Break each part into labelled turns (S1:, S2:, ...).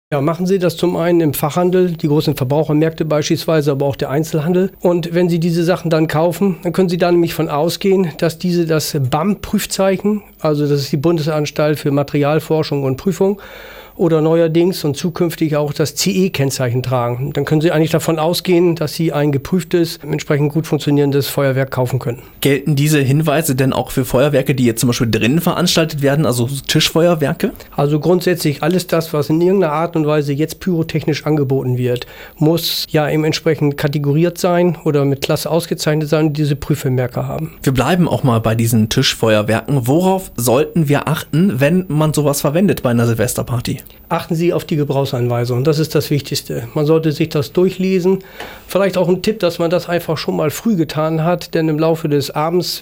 S1: Ja, machen Sie das zum einen im Fachhandel, die großen Verbrauchermärkte beispielsweise, aber auch der Einzelhandel. Und wenn Sie diese Sachen dann kaufen, dann können Sie da nämlich von ausgehen, dass diese das BAM-Prüfzeichen, also das ist die Bundesanstalt für Materialforschung und Prüfung, oder neuerdings und zukünftig auch das CE-Kennzeichen tragen. Dann können Sie eigentlich davon ausgehen, dass Sie ein geprüftes, entsprechend gut funktionierendes Feuerwerk kaufen können.
S2: Gelten diese Hinweise denn auch für Feuerwerke, die jetzt zum Beispiel drinnen veranstaltet werden, also Tischfeuerwerke?
S1: Also grundsätzlich alles das, was in irgendeiner Art und Weise jetzt pyrotechnisch angeboten wird, muss ja eben entsprechend kategoriert sein oder mit Klasse ausgezeichnet sein und diese Prüfvermerke haben.
S2: Wir bleiben auch mal bei diesen Tischfeuerwerken. Worauf sollten wir achten, wenn man sowas verwendet bei einer Silvesterparty?
S1: Achten Sie auf die Gebrauchsanweisung, das ist das Wichtigste. Man sollte sich das durchlesen. Vielleicht auch ein Tipp, dass man das einfach schon mal früh getan hat, denn im Laufe des Abends,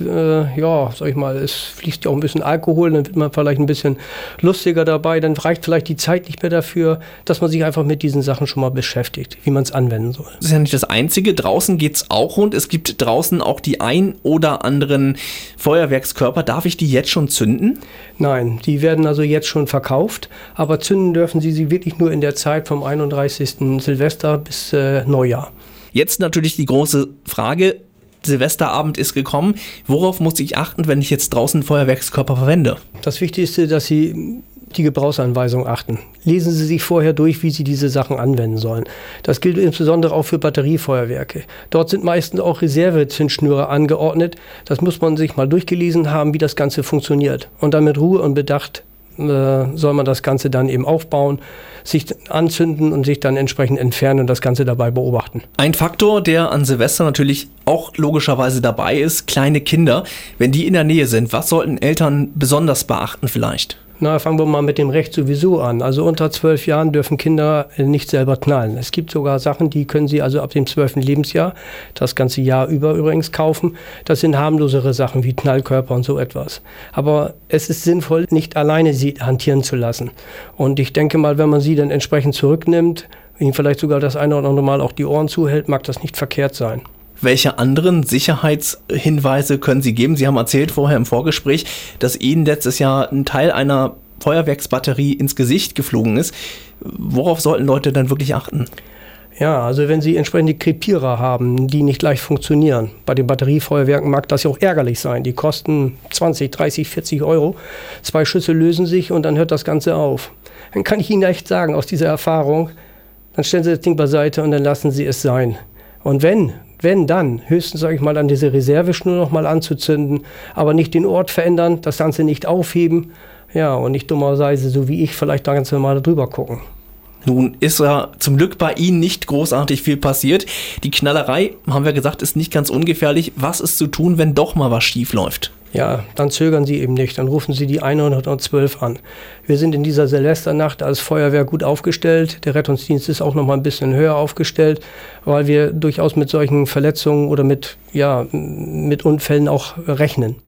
S1: es fließt ja auch ein bisschen Alkohol, dann wird man vielleicht ein bisschen lustiger dabei, dann reicht vielleicht die Zeit nicht mehr dafür, dass man sich einfach mit diesen Sachen schon mal beschäftigt, wie man es anwenden soll.
S2: Das ist ja nicht das Einzige, draußen geht's auch rund. Es gibt draußen auch die ein oder anderen Feuerwerkskörper. Darf ich die jetzt schon zünden?
S1: Nein, die werden also jetzt schon verkauft, aber zünden dürfen Sie wirklich nur in der Zeit vom 31. Silvester bis Neujahr.
S2: Jetzt natürlich die große Frage, Silvesterabend ist gekommen. Worauf muss ich achten, wenn ich jetzt draußen Feuerwerkskörper verwende?
S1: Das Wichtigste, dass Sie die Gebrauchsanweisung achten. Lesen Sie sich vorher durch, wie Sie diese Sachen anwenden sollen. Das gilt insbesondere auch für Batteriefeuerwerke. Dort sind meistens auch Reservezündschnüre angeordnet. Das muss man sich mal durchgelesen haben, wie das Ganze funktioniert. Und dann mit Ruhe und Bedacht soll man das Ganze dann eben aufbauen, sich anzünden und sich dann entsprechend entfernen und das Ganze dabei beobachten.
S2: Ein Faktor, der an Silvester natürlich auch logischerweise dabei ist, kleine Kinder. Wenn die in der Nähe sind, was sollten Eltern besonders beachten vielleicht?
S1: Na, fangen wir mal mit dem Recht sowieso an. Also unter 12 Jahren dürfen Kinder nicht selber knallen. Es gibt sogar Sachen, die können sie also ab dem 12. Lebensjahr, das ganze Jahr über übrigens, kaufen. Das sind harmlosere Sachen wie Knallkörper und so etwas. Aber es ist sinnvoll, nicht alleine sie hantieren zu lassen. Und ich denke mal, wenn man sie dann entsprechend zurücknimmt, ihnen vielleicht sogar das eine oder andere Mal auch die Ohren zuhält, mag das nicht verkehrt sein.
S2: Welche anderen Sicherheitshinweise können Sie geben? Sie haben erzählt vorher im Vorgespräch, dass Ihnen letztes Jahr ein Teil einer Feuerwerksbatterie ins Gesicht geflogen ist. Worauf sollten Leute dann wirklich achten?
S1: Ja, also wenn Sie entsprechende Krepierer haben, die nicht leicht funktionieren. Bei den Batteriefeuerwerken mag das ja auch ärgerlich sein. Die kosten 20, 30, 40 Euro. 2 Schüsse lösen sich und dann hört das Ganze auf. Dann kann ich Ihnen echt sagen, aus dieser Erfahrung, dann stellen Sie das Ding beiseite und dann lassen Sie es sein. Und wenn dann, höchstens, sage ich mal, an diese Reserveschnur noch mal anzuzünden, aber nicht den Ort verändern, das Ganze nicht aufheben, ja, und nicht dummerweise, so wie ich, vielleicht da ganz normal drüber gucken.
S2: Nun ist ja zum Glück bei Ihnen nicht großartig viel passiert. Die Knallerei, haben wir gesagt, ist nicht ganz ungefährlich. Was ist zu tun, wenn doch mal was schief läuft?
S1: Ja, dann zögern Sie eben nicht, dann rufen Sie die 112 an. Wir sind in dieser Silvesternacht als Feuerwehr gut aufgestellt. Der Rettungsdienst ist auch noch mal ein bisschen höher aufgestellt, weil wir durchaus mit solchen Verletzungen oder mit Unfällen auch rechnen.